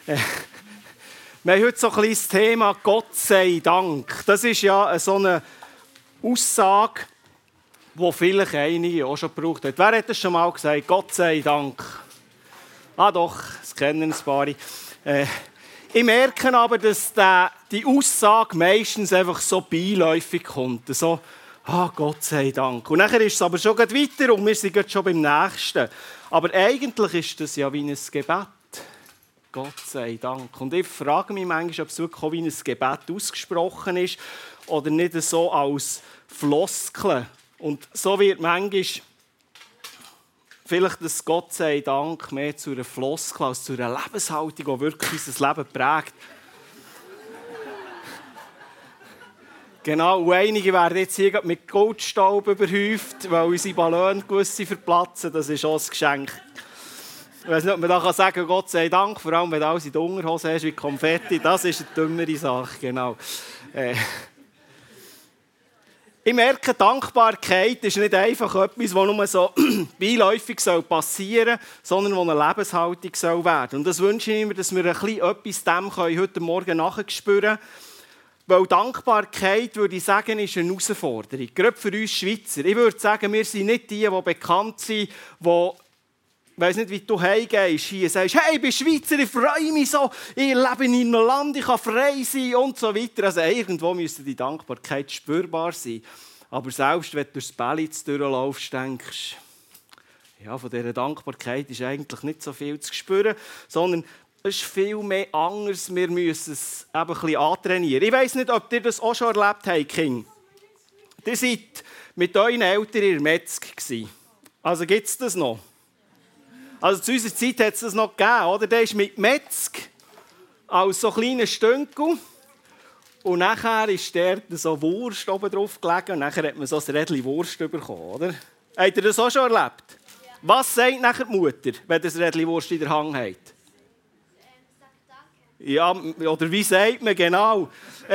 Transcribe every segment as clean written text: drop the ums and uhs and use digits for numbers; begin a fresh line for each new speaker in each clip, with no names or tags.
Wir haben heute so ein bisschen das Thema Gott sei Dank. Das ist ja so eine Aussage, die vielleicht einige auch schon gebraucht haben. Wer hat das schon mal gesagt? Gott sei Dank. Ah doch, das kennen ein paar. Ich merke aber, dass die Aussage meistens einfach so beiläufig kommt. So, Gott sei Dank. Und nachher ist es aber schon weiter und wir sind jetzt schon beim Nächsten. Aber eigentlich ist das ja wie ein Gebet. Gott sei Dank. Und ich frage mich manchmal, ob es wirklich auch wie ein Gebet ausgesprochen ist oder nicht so als Floskel. Und so wird manchmal vielleicht das Gott sei Dank mehr zu einer Floskel als zu einer Lebenshaltung, die wirklich unser Leben prägt. Genau, und einige werden jetzt hier mit Goldstaub überhäuft, weil unsere Ballone gewisse verplatzen. Das ist auch ein Geschenk. Ich weiss nicht, ob man da sagen kann, Gott sei Dank, vor allem wenn du alles in der Unterhose hast wie Konfetti. Das ist eine dümmere Sache, genau. Ich merke, Dankbarkeit ist nicht einfach etwas, das nur so beiläufig passieren soll, sondern das eine Lebenshaltung soll werden. Und das wünsche ich mir, dass wir ein bisschen etwas dem heute Morgen nachspüren können. Weil Dankbarkeit, würde ich sagen, ist eine Herausforderung. Gerade für uns Schweizer. Ich würde sagen, wir sind nicht die bekannt sind, die, ich weiss nicht, wie du heimgehst, hier sagst, hey, ich bin Schweizer, ich freue mich so, ich lebe in einem Land, ich kann frei sein und so weiter. Also irgendwo müsste die Dankbarkeit spürbar sein. Aber selbst wenn du durchs Bälitz durchlaufst, denkst du, ja, von dieser Dankbarkeit ist eigentlich nicht so viel zu spüren, sondern es ist viel mehr anders. Wir müssen es eben ein bisschen antrainieren. Ich weiss nicht, ob ihr das auch schon erlebt habt, King. Ihr seid mit euren Eltern in der Metzg gewesen. Also gibt es das noch? Also zu unserer Zeit hat es das noch gegeben, oder? Der ist mit Metzg als so kleiner Stünkel. Und nachher ist der so Wurst oben drauf gelegen und nachher hat man so ein Rädchen Wurst bekommen, oder? Habt ihr das auch schon erlebt? Ja. Was sagt nachher die Mutter, wenn das Rädchen Wurst in der Hand hat? Ja, oder wie sagt man genau?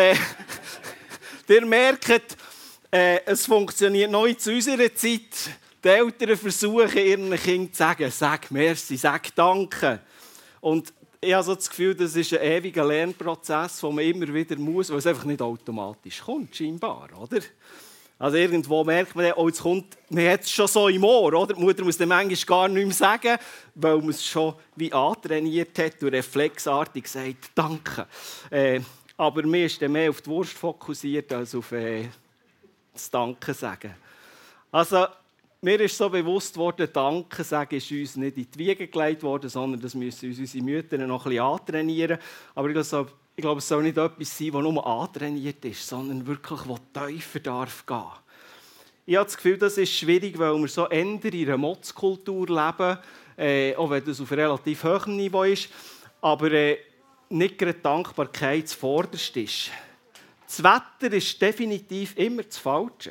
Ihr merkt, es funktioniert noch zu unserer Zeit. Die Eltern versuchen, ihren Kindern zu sagen, sag merci, sag danke. Und ich habe so das Gefühl, das ist ein ewiger Lernprozess, den man immer wieder muss, weil es einfach nicht automatisch kommt, scheinbar, oder? Also irgendwo merkt man, oh, jetzt kommt, man hat es schon so im Ohr, oder? Die Mutter muss dann manchmal gar nichts mehr sagen, weil man es schon wie antrainiert hat und reflexartig sagt, danke. Aber mir ist dann mehr auf die Wurst fokussiert, als auf das Danke sagen. Also, mir ist so bewusst worden, Danke sagen ist uns nicht in die Wiege gelegt worden, sondern das müssen uns unsere Mütter noch ein bisschen antrainieren. Aber ich glaube, es soll nicht etwas sein, das nur antrainiert ist, sondern wirklich, das tiefer darf gehen. Ich habe das Gefühl, das ist schwierig, weil wir so eher in einer Motzkultur leben, auch wenn das auf relativ hohem Niveau ist, aber nicht gerade Dankbarkeit zuvorderst ist. Das Wetter ist definitiv immer das Falsche.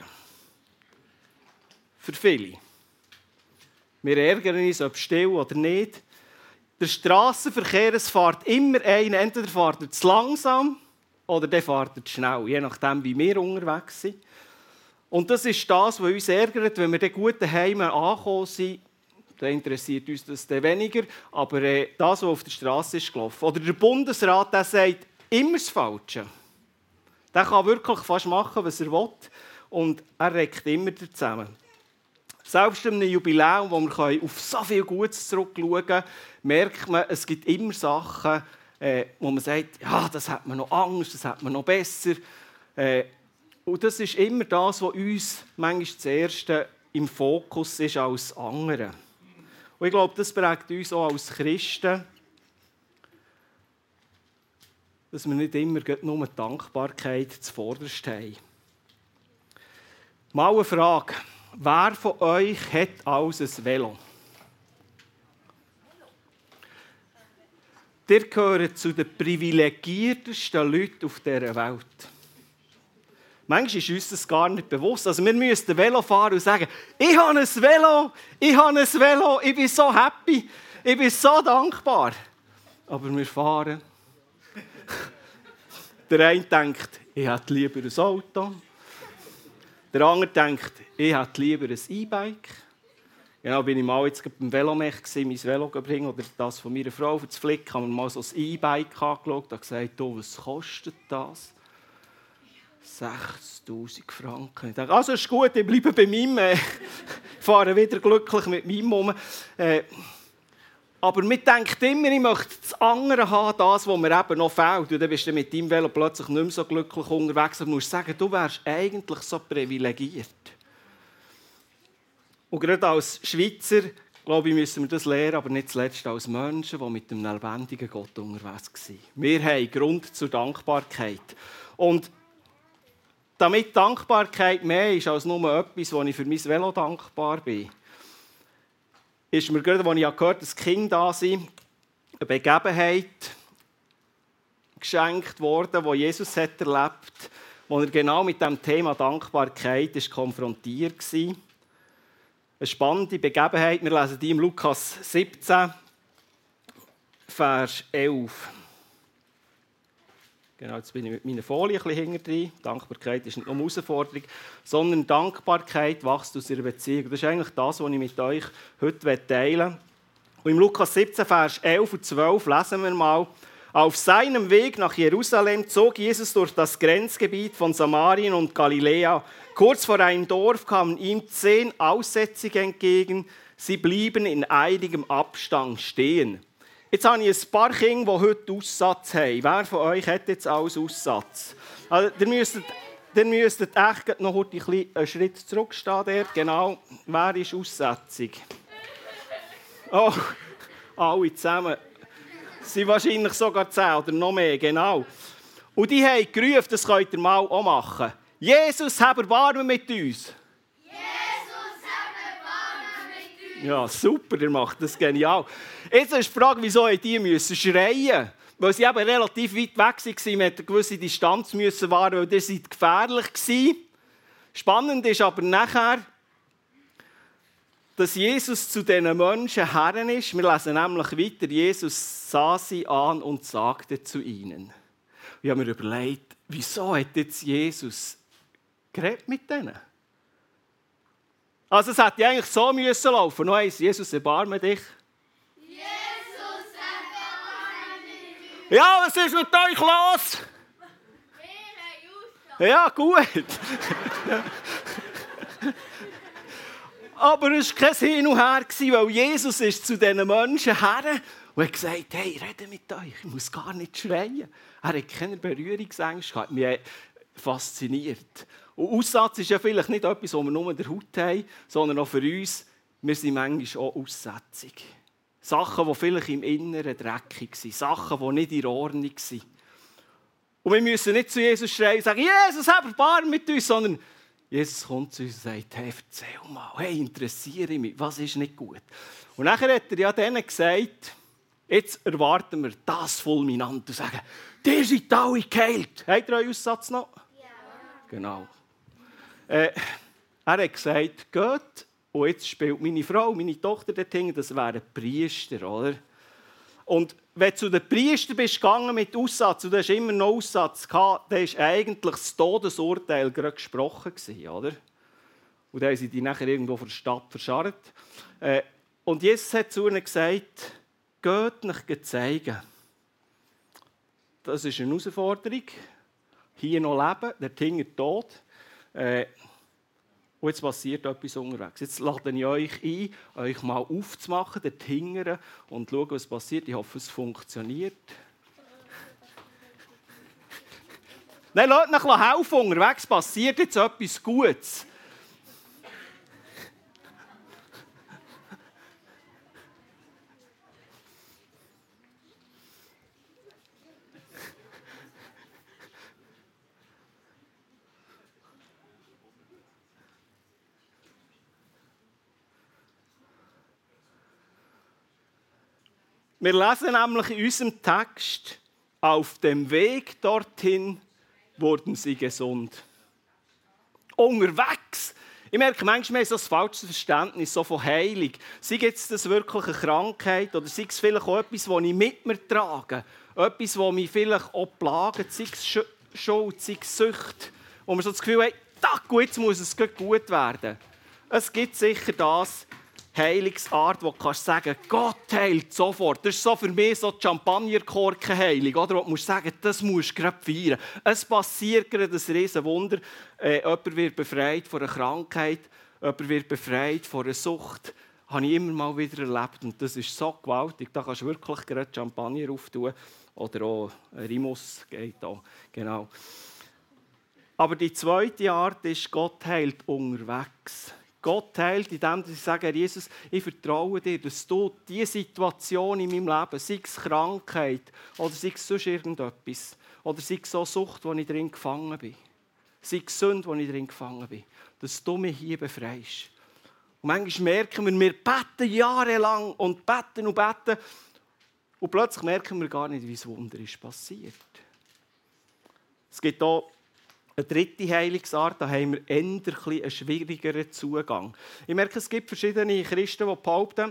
Für viele. Wir ärgern uns, ob still oder nicht. Der Strassenverkehr, es fährt immer einer, entweder fährt er zu langsam oder der fährt er zu schnell, je nachdem, wie wir unterwegs sind. Und das ist das, was uns ärgert, wenn wir dann gut daheim angekommen sind, dann interessiert uns das dann weniger, aber das, was auf der Straße ist gelaufen. Oder der Bundesrat, der sagt immer das Falsche. Der kann wirklich fast machen, was er will und er regt immer zusammen. Selbst in einem Jubiläum, wo wir auf so viel Gutes zurückschauen können, merkt man, es gibt immer Sachen, wo man sagt, ja, das hat man noch anders, das hat man noch besser. Und das ist immer das, was uns manchmal zuerst im Fokus ist als andere. Und ich glaube, das prägt uns auch als Christen, dass wir nicht immer nur die Dankbarkeit zuvorderst haben. Mal eine Frage. Wer von euch hat alles ein Velo? Ihr gehört zu den privilegiertesten Leuten auf dieser Welt. Manchmal ist uns das gar nicht bewusst. Also wir müssen Velo fahren und sagen, ich habe ein Velo, ich bin so happy, ich bin so dankbar. Aber wir fahren. Der eine denkt, ich hätte lieber ein Auto. Der andere denkt, ich hätte lieber ein E-Bike. Genau, bin ich mal jetzt beim Velomech gewesen, mein Velo bringen oder das von meiner Frau für das Flick. Haben wir mal so ein E-Bike angeschaut und gesagt, oh, was kostet das? 6'000 Franken. Ich dachte, also ist gut, ich bleibe bei meinem. Ich fahre wieder glücklich mit meinem um. Aber man denkt immer, ich möchte das andere haben, das, was mir eben noch fehlt. Und dann bist du mit deinem Velo plötzlich nicht mehr so glücklich unterwegs. Und musst sagen, du wärst eigentlich so privilegiert. Und gerade als Schweizer, glaube ich, müssen wir das lernen, aber nicht zuletzt als Menschen, die mit dem lebendigen Gott unterwegs waren. Wir haben Grund zur Dankbarkeit. Und damit Dankbarkeit mehr ist als nur etwas, wo ich für mein Velo dankbar bin, ist mir gerade, als ich gehört habe, dass Kinder da sind, eine Begebenheit geschenkt worden, die Jesus hat erlebt, wo er genau mit dem Thema Dankbarkeit ist konfrontiert war. Eine spannende Begebenheit, wir lesen die im Lukas 17, Vers 11. Genau, jetzt bin ich mit meiner Folie ein bisschen hinten drin. Dankbarkeit ist nicht nur eine Herausforderung, sondern Dankbarkeit wächst aus ihrer Beziehung. Das ist eigentlich das, was ich mit euch heute teilen will. Und im Lukas 17, Vers 11 und 12 lesen wir mal: Auf seinem Weg nach Jerusalem zog Jesus durch das Grenzgebiet von Samarien und Galiläa. Kurz vor einem Dorf kamen ihm 10 Aussätzige entgegen. Sie blieben in einigem Abstand stehen. Jetzt habe ich ein paar Kinder, die heute Aussatz haben. Wer von euch hat jetzt alles Aussatz? Also, ihr müsstet echt noch einen Schritt zurückstehen. Dort. Genau. Wer ist aussätzig? Oh, alle zusammen. Es sind wahrscheinlich sogar 10 oder noch mehr. Genau. Und die haben gerufen, das könnt ihr mal auch machen. Jesus, hab Erbarmen mit uns. Ja, super, ihr macht das genial. Jetzt ist die Frage, wieso die müssen schreien? Weil sie eben relativ weit weg waren, mit einer gewissen Distanz müssen wahren, weil die sind gefährlich waren. Spannend ist aber nachher, dass Jesus zu diesen Menschen Herren ist. Wir lesen nämlich weiter, Jesus sah sie an und sagte zu ihnen. Ich habe mir überlegt, wieso hat jetzt Jesus geredet mit denen? Also es hätte eigentlich so müssen laufen. Noch eins, Jesus, erbarme dich.
Jesus, erbarme dich.
Ja, was ist mit euch los? Ja, gut. Aber es war kein Hin und Her, weil Jesus ist zu diesen Menschen her und hat gesagt, hey, rede mit euch, ich muss gar nicht schreien. Er hat keine Berührungsängste gehabt, mich fasziniert. Und Aussatz ist ja vielleicht nicht etwas, was wir nur in der Haut haben, sondern auch für uns, wir sind manchmal auch aussätzig. Sachen, die vielleicht im Inneren dreckig sind, Sachen, die nicht in Ordnung sind. Und wir müssen nicht zu Jesus schreien und sagen, Jesus, hab Erbarmen mit uns, sondern Jesus kommt zu uns und sagt, hey, erzähl mal, hey, interessiere mich, was ist nicht gut? Und nachher hat er ja denen gesagt, jetzt erwarten wir das fulminant und sagen, ihr seid alle geheilt. Habt ihr euren Aussatz noch?
Ja.
Genau. Er hat gesagt, geht, und jetzt spielt meine Frau, meine Tochter dort hinten, das wären Priester, oder? Und wenn du zu den Priestern bist gegangen mit Aussatz, und du hast immer noch Aussatz gehabt, dann war eigentlich das Todesurteil gerade gesprochen, oder? Und dann haben sie die nachher irgendwo vor der Stadt verscharrt. Und Jesus hat zu ihnen gesagt, geht euch zeigen. Das ist eine Herausforderung. Hier noch leben, dort hinten tot. Und jetzt passiert etwas unterwegs. Jetzt lade ich euch ein, euch mal aufzumachen, dort hinten, und schauen, was passiert. Ich hoffe, es funktioniert. Nein, lasst euch helfen, unterwegs passiert jetzt etwas Gutes. Wir lesen nämlich in unserem Text, auf dem Weg dorthin wurden sie gesund. Unterwegs. Ich merke, manchmal ist so ein falsches Verständnis so von Heilung. Sei es das wirklich eine Krankheit oder sei es vielleicht auch etwas, das ich mit mir trage. Etwas, das mich vielleicht auch plagt, sei es Schuld, sei es Sucht. Wo man so das Gefühl hat, jetzt muss es gut werden. Es gibt sicher das. Heilungsart, wo du kannst sagen, Gott heilt sofort. Das ist so für mich so die Champagnerkorkenheilung, oder? Wo du musst sagen, das musst du gerade feiern. Es passiert gerade ein Riesenwunder. Jemand wird befreit von einer Krankheit, jemand wird befreit von einer Sucht. Das habe ich immer mal wieder erlebt und das ist so gewaltig. Da kannst du wirklich gerade Champagner auftun. Oder auch Rimus geht auch. Genau. Aber die zweite Art ist, Gott heilt unterwegs. Gott heilt, indem ich sage, Jesus, ich vertraue dir, dass du diese Situation in meinem Leben, sei es Krankheit oder sei es sonst irgendetwas, oder sei es so Sucht, wo ich drin gefangen bin, sei es Sünde, wo ich drin gefangen bin, dass du mich hier befreist. Und manchmal merken wir beten jahrelang und beten und plötzlich merken wir gar nicht, wie das Wunder ist passiert. Es gibt auch eine dritte Heilungsart, da haben wir eher einen schwierigeren Zugang. Ich merke, es gibt verschiedene Christen, die behaupten,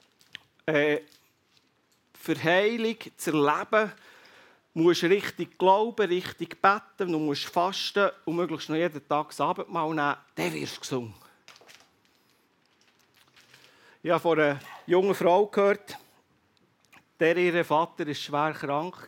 für Heilung zu erleben, musst du richtig glauben, richtig beten, du musst fasten und möglichst noch jeden Tag das Abendmahl nehmen, dann wirst du gesund. Ich habe von einer jungen Frau gehört, ihr Vater war schwer krank.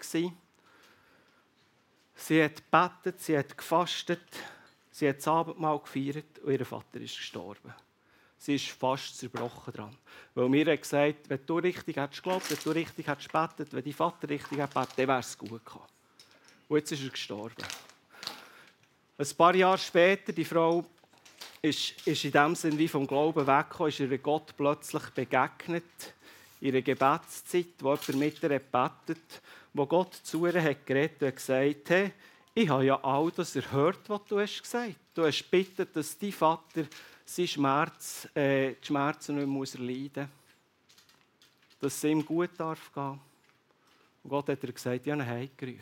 Sie hat gebetet, sie hat gefastet, sie hat das Abendmahl gefeiert und ihr Vater ist gestorben. Sie ist fast zerbrochen dran. Weil mir hat gesagt, wenn du richtig hättest geglaubt, wenn du richtig hättest gebetet, wenn dein Vater richtig hat gebetet, dann wäre es gut gekommen. Und jetzt ist er gestorben. Ein paar Jahre später, die Frau ist in dem Sinne wie vom Glauben weggekommen, ist ihr Gott plötzlich begegnet, in einer Gebetszeit, wo jemand mit ihr betet, wo Gott zu ihr hat geredet und gesagt, hey, ich habe ja all das erhört, was du hast gesagt. Du hast gebeten, dass dein Vater die Schmerzen nicht mehr erleiden muss, dass es ihm gut darf gehen. Und Gott hat ihr gesagt, ich habe ihn heimgerufen.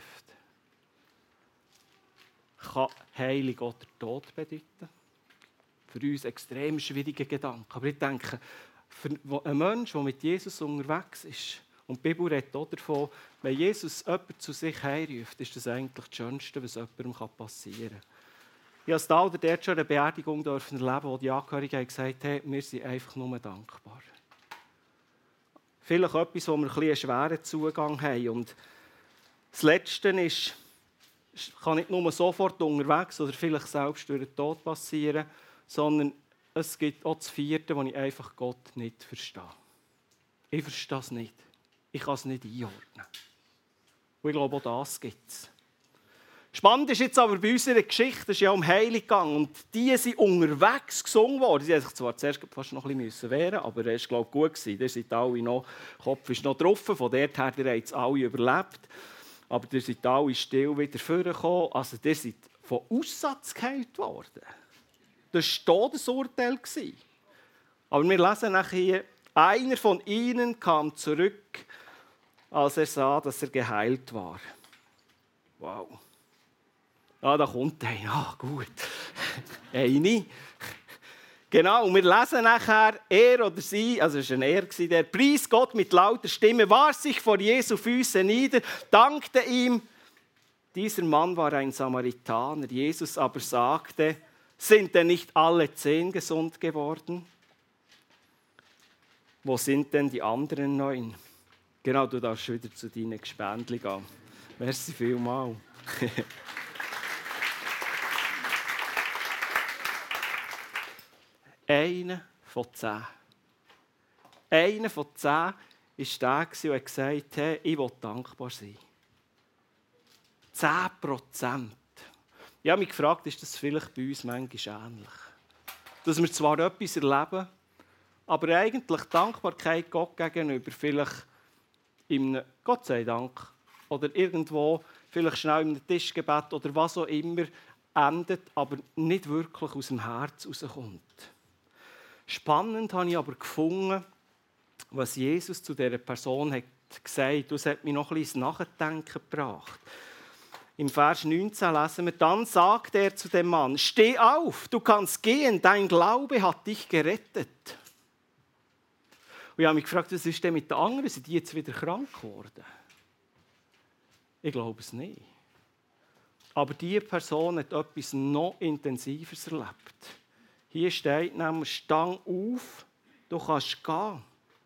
Kann Heilung auch der Tod bedeuten? Für uns extrem schwierige Gedanken. Aber ich denke, für einen Menschen, der mit Jesus unterwegs ist, und die Bibel redet auch davon, wenn Jesus jemanden zu sich heimruft, ist das eigentlich das Schönste, was jemandem passieren kann. Ich durfte da oder dort schon eine Beerdigung erleben, wo die Angehörigen gesagt haben, wir sind einfach nur dankbar. Vielleicht etwas, wo wir einen schweren Zugang haben. Und das Letzte ist, kann nicht nur sofort unterwegs oder vielleicht selbst durch den Tod passieren, sondern es gibt auch das Vierte, wo ich einfach Gott nicht verstehe. Ich verstehe es nicht. Ich kann es nicht einordnen. Und ich glaube, auch das gibt es. Spannend ist jetzt aber bei unserer Geschichte, es ist ja um Heilung gegangen und die sind unterwegs gesungen worden. Sie haben sich zwar zuerst fast noch ein bisschen wehren müssen, aber es war, glaube ich, gut gewesen. Ihr seid alle noch, der Kopf ist noch drauf, von dort her, ihr habt es alle überlebt. Aber ihr seid alle still wieder vorgekommen. Also ihr seid von Aussatz geheilt worden. Das war das Todesurteil. Aber wir lesen nachher, einer von ihnen kam zurück, als er sah, dass er geheilt war. Wow. Ja, da kommt einer. Ah, gut. Eine. Genau, und wir lesen nachher, er oder sie, also es war ein er, der pries Gott mit lauter Stimme, warf sich vor Jesu Füße nieder, dankte ihm. Dieser Mann war ein Samaritaner. Jesus aber sagte, sind denn nicht alle 10 gesund geworden? Wo sind denn die anderen 9? Genau, du darfst wieder zu deinen Gespendli gehen. Merci vielmals. Einer von 10. Einer von 10 war der, der gesagt hat, ich will dankbar sein. 10%. Ich habe mich gefragt, ist das vielleicht bei uns manchmal ähnlich? Dass wir zwar etwas erleben, aber eigentlich Dankbarkeit Gott gegenüber vielleicht in einem Gott sei Dank oder irgendwo vielleicht schnell in einem Tischgebet oder was auch immer endet, aber nicht wirklich aus dem Herz rauskommt. Spannend habe ich aber gefunden, was Jesus zu dieser Person hat gesagt. Das hat mich noch ein bisschen ins Nachdenken gebracht. Im Vers 19 lesen wir, dann sagte er zu dem Mann, steh auf, du kannst gehen, dein Glaube hat dich gerettet. Und ich habe mich gefragt, was ist denn mit den anderen? Sind die jetzt wieder krank geworden? Ich glaube es nicht. Aber diese Person hat etwas noch Intensiveres erlebt. Hier steht nämlich, stang auf, Du kannst gehen.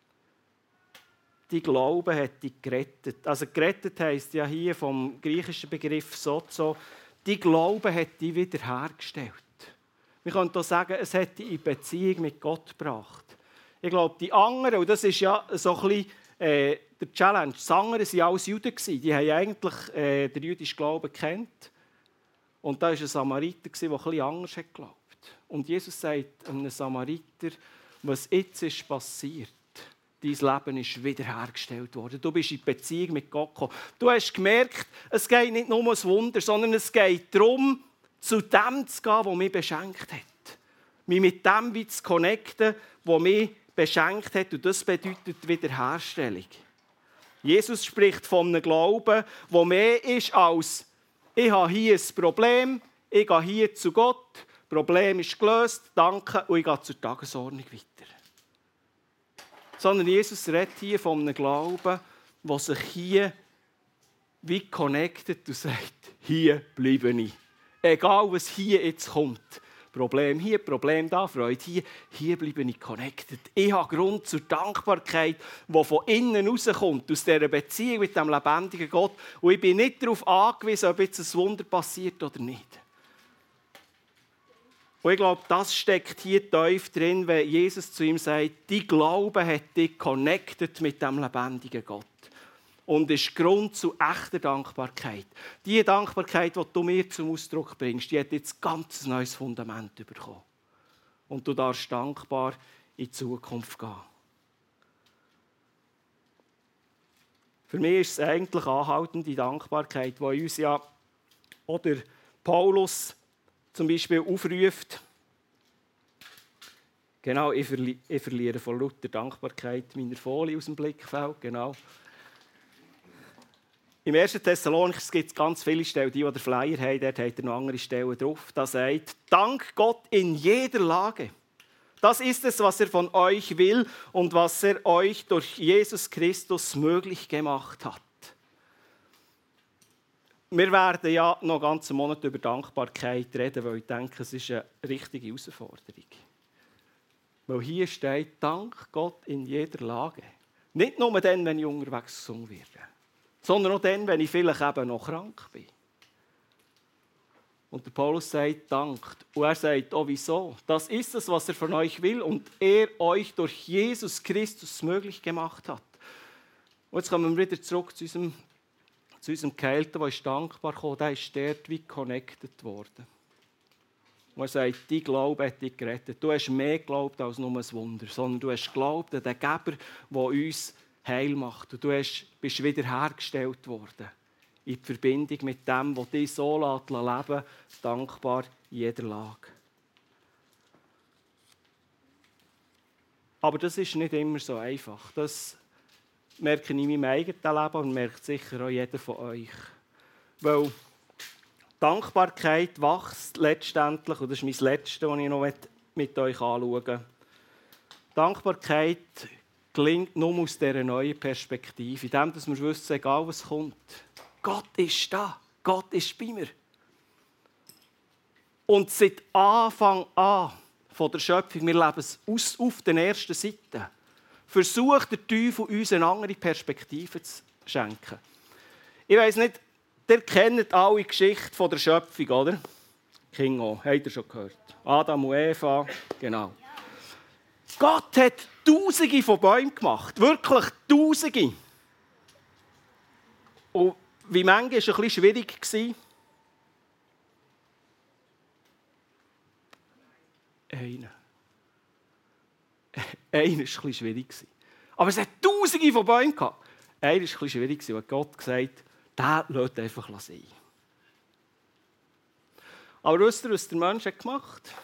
Dein Glaube hat dich gerettet. Also gerettet heisst ja hier vom griechischen Begriff sozo. Dein Glaube hat dich wiederhergestellt. Wir können auch sagen, es hat dich in Beziehung mit Gott gebracht. Ich glaube, die anderen, und das ist ja so ein bisschen der Challenge, die anderen waren alles Juden. Die haben eigentlich den jüdischen Glauben gekannt. Und da war ein Samariter, der etwas anders geglaubt hat. Und Jesus sagt einem Samariter, was jetzt ist passiert. Dein Leben ist wiederhergestellt worden. Du bist in Beziehung mit Gott gekommen. Du hast gemerkt, es geht nicht nur um ein Wunder, sondern es geht darum, zu dem zu gehen, der mich beschenkt hat. Mich mit dem zu connecten, der mich beschenkt hat. Und das bedeutet Wiederherstellung. Jesus spricht von einem Glauben, der mehr ist als ich habe hier ein Problem, ich gehe hier zu Gott, das Problem ist gelöst, danke, und ich gehe zur Tagesordnung weiter. Sondern Jesus redet hier von einem Glauben, der sich hier wie connectet und sagt, hier bleibe ich. Egal, was hier jetzt kommt. Problem hier, Problem da, Freude hier bleibe ich connected. Ich habe Grund zur Dankbarkeit, die von innen rauskommt, aus dieser Beziehung mit dem lebendigen Gott. Und ich bin nicht darauf angewiesen, ob jetzt ein Wunder passiert oder nicht. Und ich glaube, das steckt hier tief drin, wenn Jesus zu ihm sagt, dein Glaube hat dich connected mit dem lebendigen Gott. Und ist Grund zu echter Dankbarkeit. Die Dankbarkeit, die du mir zum Ausdruck bringst, die hat jetzt ein ganz neues Fundament bekommen. Und du darfst dankbar in die Zukunft gehen. Für mich ist es eigentlich anhaltende Dankbarkeit, die uns ja oder Paulus zum Beispiel aufruft. Genau, ich verliere von lauter Dankbarkeit meine Folie aus dem Blickfeld. Genau. Im 1. Thessalonicher gibt es ganz viele Stellen, die den Flyer haben, dort hat er noch andere Stellen drauf. Da sagt, dank Gott in jeder Lage. Das ist es, was er von euch will und was er euch durch Jesus Christus möglich gemacht hat. Wir werden ja noch einen ganzen Monat über Dankbarkeit reden, weil ich denke, es ist eine richtige Herausforderung. Weil hier steht, dank Gott in jeder Lage. Nicht nur dann, wenn ich unterwegs gesungen werde, sondern auch dann, wenn ich vielleicht eben noch krank bin. Und der Paulus sagt, dankt. Und er sagt, oh, wieso? Das ist es, was er von euch will und er euch durch Jesus Christus möglich gemacht hat. Und jetzt kommen wir wieder zurück zu unserem Geheilten, der ist dankbar gekommen, der ist dort wie connected worden. Und er sagt, dein Glaube hat dich gerettet. Du hast mehr geglaubt als nur ein Wunder, sondern du hast geglaubt an den Geber, der uns heil macht. Und du bist wiederhergestellt worden. In die Verbindung mit dem, was dich so leben lässt, dankbar in jeder Lage. Aber das ist nicht immer so einfach. Das merke ich in meinem eigenen Leben und merkt sicher auch jeder von euch. Weil Dankbarkeit wächst letztendlich, und das ist mein Letztes, was ich noch mit euch anschauen will. Dankbarkeit gelingt nur aus dieser neuen Perspektive, indem wir wissen, egal was kommt, Gott ist da, Gott ist bei mir. Und seit Anfang an von der Schöpfung, wir leben es auf den ersten Seiten, versucht der Teufel uns eine andere Perspektive zu schenken. Ich weiss nicht, ihr kennt alle Geschichte von der Schöpfung, oder? Kingo, habt ihr schon gehört? Adam und Eva, genau. Gott hat Tausende von Bäumen gemacht, wirklich Tausende. Und wie manchmal war es ein bisschen schwierig. Einer war ein bisschen schwierig. Aber es hat Tausende von Bäumen gehabt. Einer war ein bisschen schwierig, weil Gott gesagt hat, den lässt einfach sein. Aber wisst ihr, was der Mensch hat gemacht hat?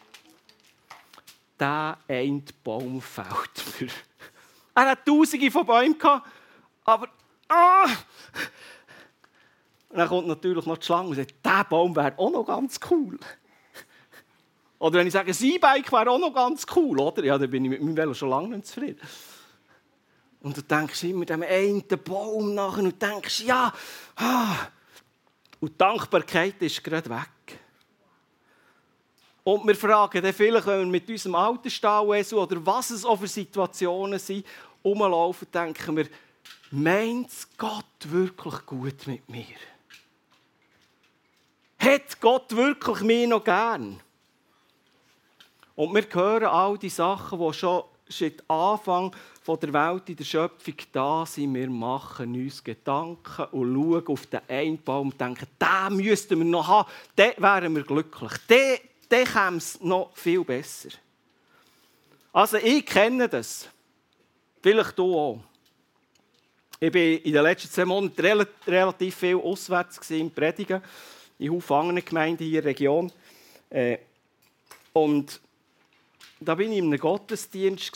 Der eine Baum fällt mir. Er hat Tausende von Bäumen gehabt, aber Und dann kommt natürlich noch die Schlange und sagt, dieser Baum wäre auch noch ganz cool. Oder wenn ich sage, ein E-Bike wäre auch noch ganz cool, oder? Ja, dann bin ich mit meinem Velo schon lange nicht zufrieden. Und du denkst immer dem einen Baum nachher und denkst, ja, Und die Dankbarkeit ist gerade weg. Und wir fragen dann vielleicht, wenn wir mit unserem alten Stall oder was es auch für Situationen sind, rumlaufen, denken wir, meint Gott wirklich gut mit mir? Hat Gott wirklich mich noch gern? Und wir hören all die Sachen, die schon seit Anfang der Welt in der Schöpfung da sind. Wir machen uns Gedanken und schauen auf den einen Baum und denken, den müssten wir noch haben, dann wären wir glücklich. Dann käme es noch viel besser. Also ich kenne das. Vielleicht du auch. Ich war in den letzten 2 Monaten relativ viel auswärts im Predigen, in vielen Gemeinden hier in der Region. Und da war ich in einem Gottesdienst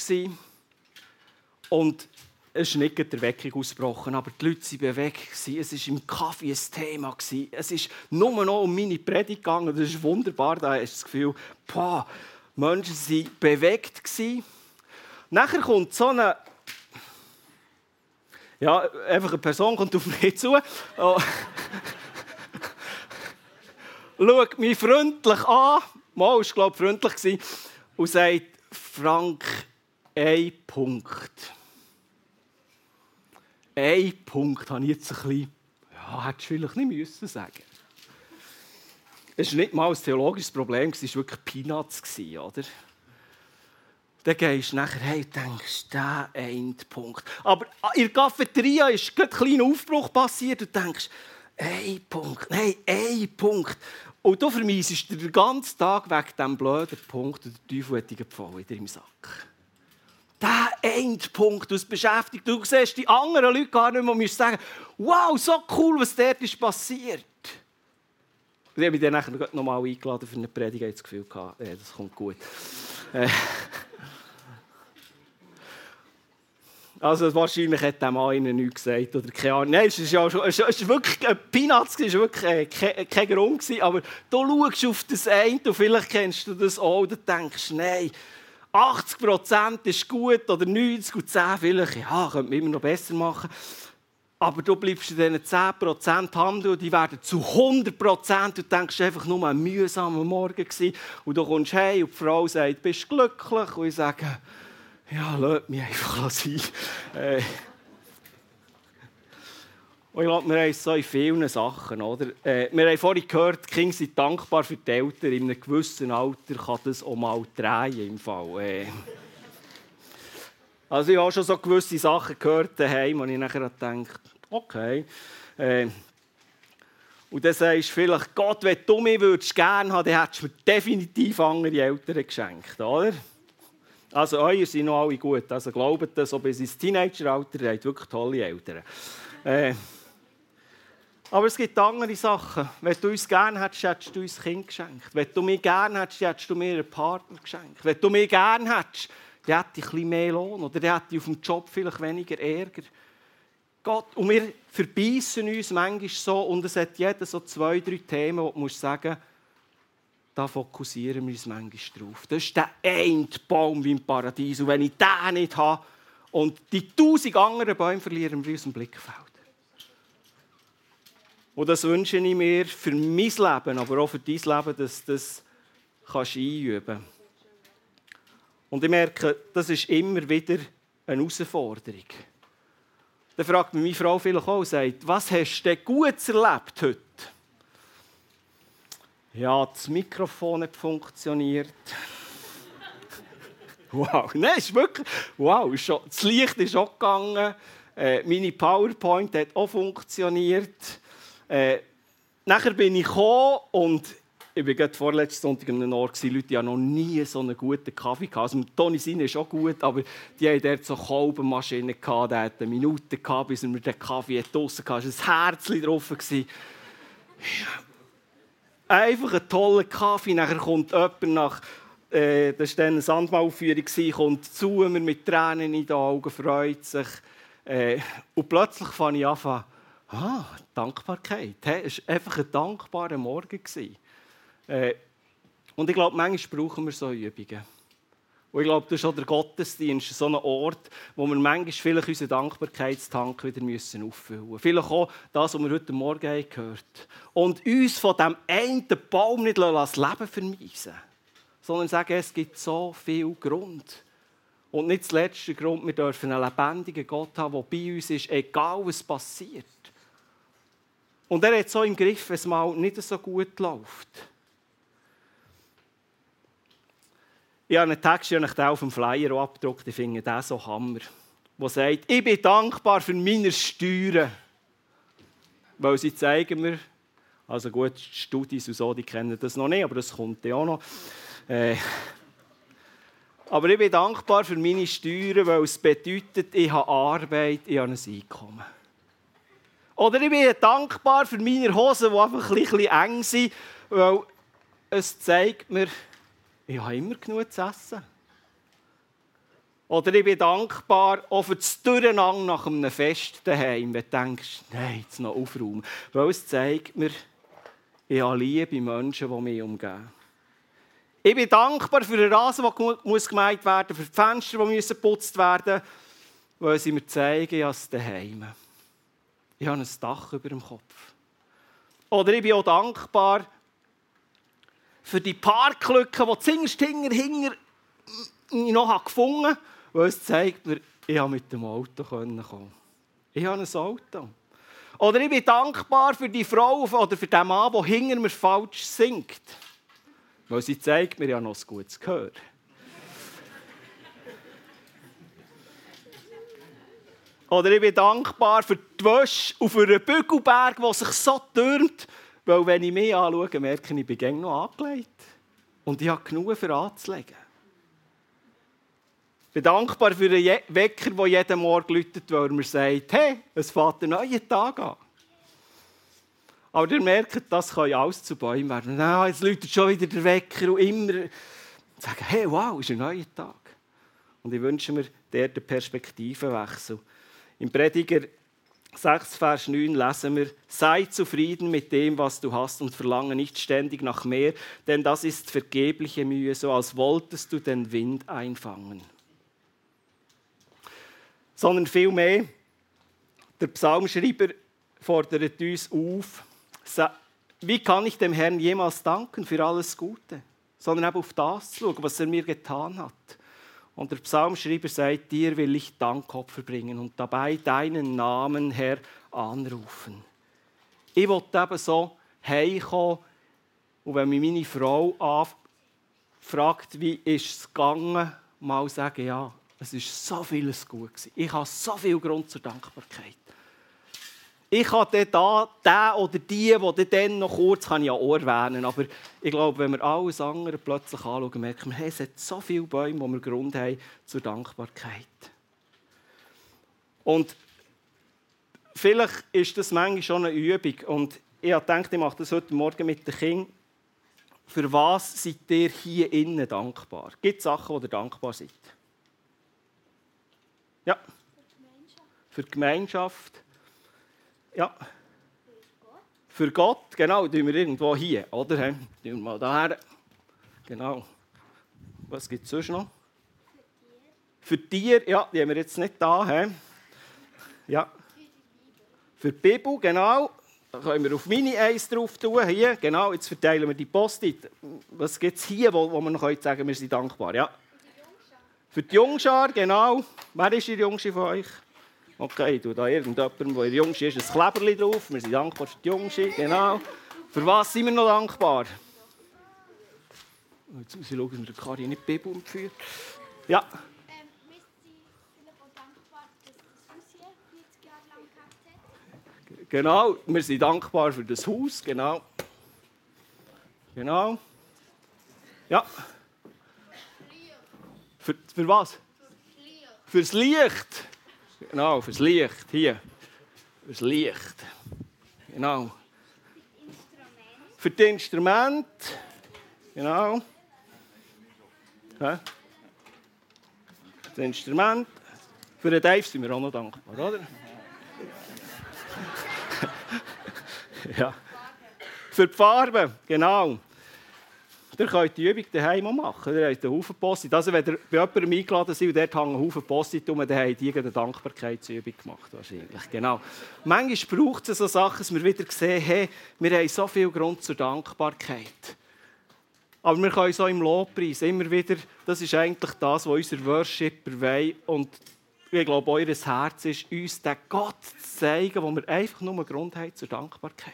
und es ist nicht der Weckung ausgebrochen, aber die Leute waren bewegt. Es war im Kaffee ein Thema. Es ist nur noch um meine Predigt gegangen. Das ist wunderbar. Da hast du das Gefühl, die Menschen waren bewegt. Nachher kommt so eine, einfach eine Person kommt auf mich zu, schaut mich freundlich an, mal war glaube ich freundlich, und sagt, Frank, ein Punkt. Ein Punkt habe ich jetzt ein bisschen, hättest du vielleicht nicht müssen sagen. Es war nicht mal ein theologisches Problem, es war wirklich Peanuts, oder? Dann gehst du nachher und denkst, der Endpunkt. Aber in der Cafeteria ist ein kleiner Aufbruch passiert und denkst, ein Punkt, nein, ein Punkt. Und du vermeissest dir den ganzen Tag wegen diesem blöden Punkt und der Teufel hat dich gefallen in deinem Sack. Der Endpunkt, das beschäftigt. Du siehst die anderen Leute gar nicht mehr und musst sagen, wow, so cool, was dort ist passiert. Und ich habe mich dann nachher noch mal eingeladen für eine Predigt, ich hatte das Gefühl, das kommt gut. Also wahrscheinlich hat der Mann ihnen nichts gesagt oder keine Ahnung. Nein, es war wirklich ein Peanuts, es war wirklich kein Grund. Aber du schaust auf das eine und vielleicht kennst du das auch und denkst, nein, 80% ist gut oder 90 und 10 vielleicht, könnte man immer noch besser machen. Aber du bleibst in diesen 10% handeln und die werden zu 100% und denkst einfach nur ein mühsamer Morgen gewesen. Und du kommst heim und die Frau sagt, bist du glücklich? Und ich sage, ja, lass mich einfach sein. Und ich glaube, wir haben es so in vielen Sachen. Oder? Wir haben vorhin gehört, die Kinder sind dankbar für die Eltern. In einem gewissen Alter kann das auch mal drehen. Im Fall. Also ich habe schon so gewisse Sachen gehört daheim, und ich nachher gedacht, okay. Und dann sagst du vielleicht, Gott, wenn du mich gerne haben würdest, dann hättest du mir definitiv andere Eltern geschenkt. Oder? Also euer sind noch alle gut. Also glaubt das, so bis ins Teenageralter, ihr habt wirklich tolle Eltern. Aber es gibt andere Sachen. Wenn du uns gerne hättest, hättest du uns ein Kind geschenkt. Wenn du mich gerne hättest, hättest du mir einen Partner geschenkt. Wenn du mich gerne hättest, dann hätte ich ein bisschen mehr Lohn. Oder dann hätte ich auf dem Job vielleicht weniger Ärger. Gott, und wir verbeissen uns manchmal so. Und es hat jeder so 2, 3 Themen, wo du musst sagen, da fokussieren wir uns manchmal drauf. Das ist der Endbaum wie im Paradies. Und wenn ich den nicht habe, und die 1000 anderen Bäume verlieren wir aus dem Blickfeld. Und das wünsche ich mir für mein Leben, aber auch für dein Leben, dass du das einüben kannst. Und ich merke, das ist immer wieder eine Herausforderung. Dann fragt mich meine Frau vielleicht auch, sagt, was hast du denn Gutes erlebt heute? Ja, das Mikrofon hat funktioniert. Wow, nein, ist wirklich, wow, das Licht ist auch gegangen. Meine PowerPoint hat auch funktioniert. Nachher bin ich gekommen und ich war gerade vorletzten Sonntag an einem Ort, Leute haben noch nie so einen guten Kaffee gehabt. Also Toni Sine ist auch gut, aber die hatten dort so Kolbenmaschinen gehabt, die hatten eine Minute gehabt, bis wir den Kaffee draussen hatten. Es war ein Herzchen drauf. Einfach ein toller Kaffee. Nachher kommt jemand nach, das war dann eine Sandmalaufführung, kommt zu mir mit Tränen in den Augen, freut sich. Und plötzlich fange ich an, Dankbarkeit. Es war einfach ein dankbarer Morgen. Und ich glaube, manchmal brauchen wir so Übungen. Und ich glaube, das ist auch der Gottesdienst, so ein Ort, wo wir manchmal vielleicht unseren Dankbarkeitstank wieder auffüllen müssen. Vielleicht auch das, was wir heute Morgen gehört haben. Und uns von diesem einen Baum nicht das Leben vermiesen. sondern sagen, es gibt so viel Grund. Und nicht zuletzt der Grund, wir dürfen einen lebendigen Gott haben, der bei uns ist, egal was passiert. Und er hat so im Griff, wenn es mal nicht so gut läuft. Ich habe einen Text, den ich auf dem Flyer auch abgedruckt, ich finde den so Hammer. Der sagt, ich bin dankbar für meine Steuern. Weil sie zeigen mir, also gut, die Studis und so, die kennen das noch nicht, aber das kommt ja auch noch. Aber ich bin dankbar für meine Steuern, weil es bedeutet, ich habe Arbeit, ich habe ein Einkommen. Oder ich bin dankbar für meine Hosen, die einfach ein bisschen eng sind, weil es zeigt mir, ich habe immer genug zu essen. Oder ich bin dankbar auch für das Durcheinander nach einem Fest daheim, wenn du denkst, nein, jetzt noch aufräumen. Weil es zeigt mir, ich habe liebe Menschen, die mich umgeben. Ich bin dankbar für den Rasen, der gemäht werden muss, für die Fenster, die geputzt werden müssen, weil sie mir zeigen, ich habe es daheim. Ich habe ein Dach über dem Kopf. Oder ich bin auch dankbar für die Parklücke, die zuhinterst hinter noch gefunden habe, weil es zeigt mir, ich konnte mit dem Auto kommen. Ich habe ein Auto. Oder ich bin dankbar für die Frau oder für den Mann, der hinter mir falsch singt. Weil sie zeigt mir, ich habe noch ein gutes Gehör. Oder ich bin dankbar für die Wäsche und für den Bügelberg, der sich so türmt. Weil wenn ich mich anschaue, merke ich, ich bin noch angelegt. Und ich habe genug für anzulegen. Ich bin dankbar für den Wecker, der jeden Morgen läutet, weil er mir sagt, hey, es fängt ein neuer Tag an. Aber ihr merkt, das kann ja alles zu Bäumen werden. Nein, jetzt läutet schon wieder der Wecker und immer sagen, hey, wow, ist ein neuer Tag. Und ich wünsche mir der den Perspektivenwechsel. Im Prediger 6, Vers 9 lesen wir, sei zufrieden mit dem, was du hast und verlange nicht ständig nach mehr, denn das ist vergebliche Mühe, so als wolltest du den Wind einfangen. Sondern vielmehr, der Psalmschreiber fordert uns auf, wie kann ich dem Herrn jemals danken für alles Gute? Sondern eben auf das zu schauen, was er mir getan hat. Und der Psalmschreiber sagt, dir will ich Dankopfer bringen und dabei deinen Namen, Herr, anrufen. Ich will eben so heimkommen und wenn mich meine Frau fragt, wie ist es gegangen, mal sagen, ja, es war so vieles gut gewesen. Ich habe so viel Grund zur Dankbarkeit. Ich kann den oder die dann noch kurz kann ich auch erwähnen, aber ich glaube, wenn wir alles andere plötzlich anschauen, merken wir, hey, es hat so viele Bäume, wo wir Grund haben zur Dankbarkeit. Und vielleicht ist das manchmal schon eine Übung und ich habe gedacht, ich mache das heute Morgen mit den Kindern. Für was seid ihr hier innen dankbar? Gibt es Sachen, wo ihr dankbar seid? Ja. Für die Gemeinschaft. Ja. Für Gott, genau, tun wir irgendwo hier, oder? Tun wir mal daher. Genau. Was gibt es sonst noch? Für Tiere, ja, die haben wir jetzt nicht da. He? Ja. Für die Bibel, genau. Da können wir auf Mini 1 drauf tun. Hier, genau, jetzt verteilen wir die Post-it. Was gibt es hier, wo wir noch sagen können, wir sind dankbar? Ja. Für die Jungschar, genau. Wer ist die Jungschar von euch? Okay, ich tue da irgendjemandem, der in der Jungschar ist, ein Kleberli drauf. Wir sind dankbar für die Jungschar, genau. Für was sind wir noch dankbar? Jetzt muss ich schauen, dass der Kari nicht die Bibel entführt. Ja.
Wir sind vielleicht auch dankbar, dass das Haus hier 40 Jahre lang gehabt hat.
Genau, wir sind dankbar für das Haus, genau. Genau. Ja. Für was? Fürs Licht. Genau, fürs Licht. Hier. Fürs Licht. Genau. Für die Instrumente. Genau. Ja. Das Instrument. Für den Dave sind wir auch noch dankbar, oder? Ja. Für die Farbe, genau. Ihr könnt die Übung daheim auch machen. Ihr habt einen Haufen Post-it. Also wenn ihr bei jemandem eingeladen seid und dort hängen einen Haufen Post-it rum, dann habt ihr eine Dankbarkeitsübung gemacht. Wahrscheinlich. Genau. Manchmal braucht es so Sachen, dass wir wieder sehen, hey, wir haben so viel Grund zur Dankbarkeit. Aber wir können so im Lobpreis immer wieder, das ist eigentlich das, was unsere Worshipper wollen. Und ich glaube, euer Herz ist, uns den Gott zu zeigen, wo wir einfach nur einen Grund haben zur Dankbarkeit.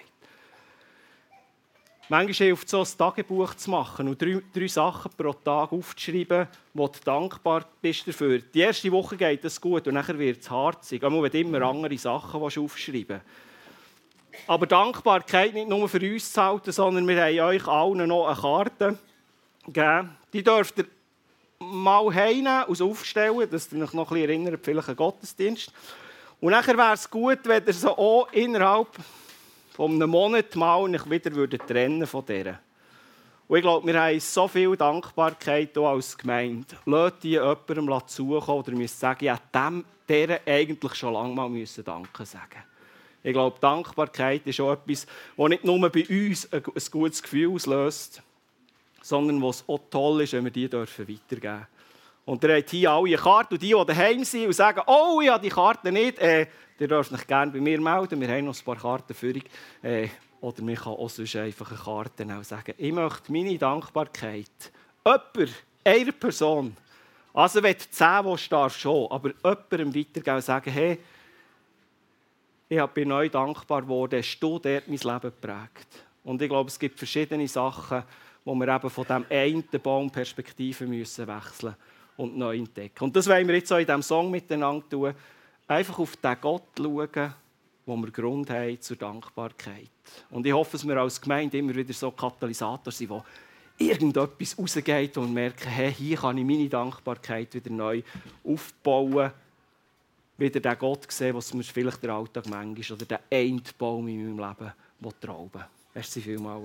Manchmal hilft es so, ein Tagebuch zu machen und drei Sachen pro Tag aufzuschreiben, wo du dankbar bist dafür. Die erste Woche geht es gut und dann wird es harzig. Aber wenn du immer andere Sachen aufschreiben willst. Aber Dankbarkeit nicht nur für uns zu halten, sondern wir haben euch allen noch eine Karte gegeben. Die dürft ihr mal heimnehmen und aufstellen, dass ihr euch noch ein bisschen erinnert, vielleicht an Gottesdienst. Und nachher wäre es gut, wenn ihr so auch innerhalb von einem Monat mal nicht wieder trennen von dieser. Und ich glaube, wir haben so viel Dankbarkeit auch als Gemeinde. Lasst die jemandem zukommen oder müsst sagen, ja, dieser eigentlich schon lange mal Danke sagen. Ich glaube, Dankbarkeit ist auch etwas, das nicht nur bei uns ein gutes Gefühl auslöst, sondern was auch toll ist, wenn wir die weitergeben dürfen. Und ihr habt hier alle eine Karte und die daheim sind und sagen, oh, ich habe die Karte nicht, ihr dürft euch gerne bei mir melden, wir haben noch ein paar Karten für euch. Oder man kann auch sonst einfach eine Karte nehmen und sagen, ich möchte meine Dankbarkeit einer Person, also wenn du 10 willst, darfst du schon, aber jemandem weitergeben und sagen, hey, ich bin neu dankbar geworden, hast du dort mein Leben geprägt. Und ich glaube, es gibt verschiedene Sachen, wo wir eben von diesem einen Baum Perspektive müssen wechseln und neu entdecken. Und das wollen wir jetzt auch in diesem Song miteinander tun. Einfach auf den Gott schauen, wo wir Grund haben zur Dankbarkeit. Und ich hoffe, dass wir als Gemeinde immer wieder so Katalysator sind, wo irgendetwas rausgeht und merken, hey, hier kann ich meine Dankbarkeit wieder neu aufbauen, wieder den Gott sehen, was mir vielleicht der Alltag manchmal oder der eine Baum in meinem Leben trauben will. Merci vielmals.